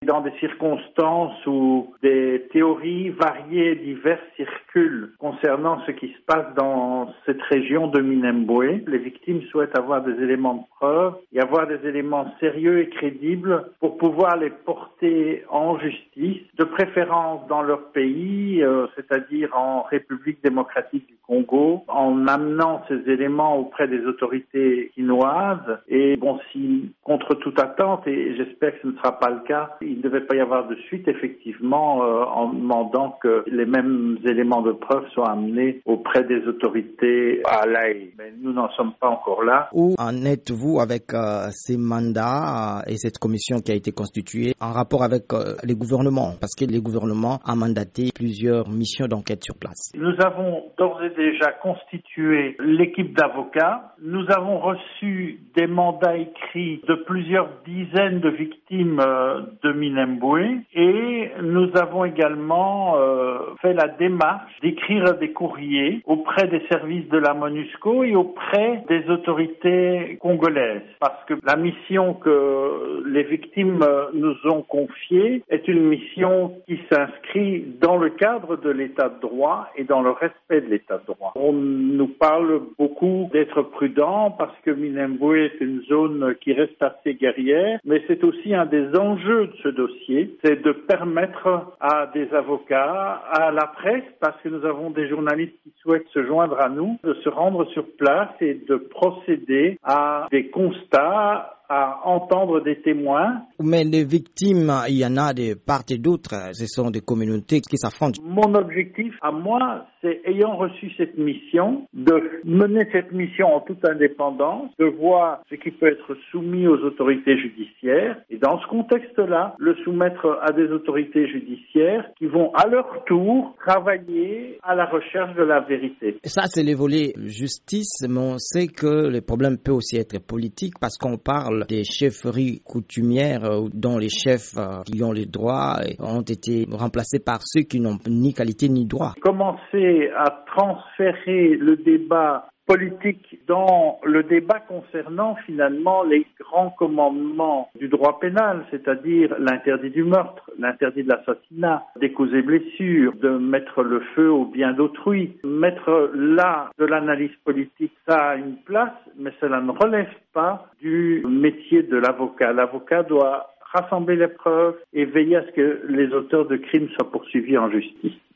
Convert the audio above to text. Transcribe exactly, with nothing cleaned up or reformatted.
dans des circonstances où des théories variées et diverses circulent concernant ce qui se passe dans cette région de Minembwe. Les victimes souhaitent avoir des éléments de preuve et avoir des éléments sérieux et crédibles pour pouvoir les porter en justice, de préférence dans leur pays, euh, c'est-à-dire en République démocratique du Congo, en amenant ces éléments auprès des autorités chinoises. Et bon, si contre toute attente, et j'espère que ce ne sera pas le cas, il ne devait pas y avoir de suite, effectivement, euh, en demandant que les mêmes éléments de preuve soient amenés auprès des autorités à La Haye. Mais nous n'en sommes pas encore là. Où en êtes-vous avec euh, ces mandats euh, et cette commission qui a été constituée en rapport avec euh, les gouvernements? Parce que les gouvernements ont mandaté plusieurs missions d'enquête sur place. Nous avons d'ores et déjà constitué l'équipe d'avocats. Nous avons reçu des mandats écrits de plusieurs dizaines de victimes euh, de Minembwe et nous avons également euh, fait la démarche d'écrire des courriers auprès des services de la MONUSCO et auprès des autorités congolaises. Parce que la mission que les victimes nous ont confiée est une mission qui s'inscrit dans le cadre de l'état de droit et dans le respect de l'état de droit. On nous parle beaucoup d'être prudent parce que Minembwe est une zone qui reste assez guerrière, mais c'est aussi un des enjeux de ce dossier, c'est de permettre à des avocats, à la presse, parce que nous avons des journalistes qui souhaitent se joindre à nous, de se rendre sur place et de procéder à des constats, à entendre des témoins. Mais les victimes, il y en a de part et d'autre. Ce sont des communautés qui s'affrontent. Mon objectif à moi, c'est, ayant reçu cette mission, de mener cette mission en toute indépendance, de voir ce qui peut être soumis aux autorités judiciaires et dans ce contexte-là, le soumettre à des autorités judiciaires qui vont à leur tour travailler à la recherche de la vérité. Ça, c'est le volet justice, mais on sait que le problème peut aussi être politique parce qu'on parle des chefferies coutumières dont les chefs qui ont les droits ont été remplacés par ceux qui n'ont ni qualité ni droit. Commencer à transférer le débat politique dans le débat concernant finalement les grands commandements du droit pénal, c'est-à-dire l'interdit du meurtre, l'interdit de l'assassinat, des causes et blessures, de mettre le feu au bien d'autrui. Mettre là de l'analyse politique, ça a une place, mais cela ne relève pas du métier de l'avocat. L'avocat doit rassembler les preuves et veiller à ce que les auteurs de crimes soient poursuivis en justice.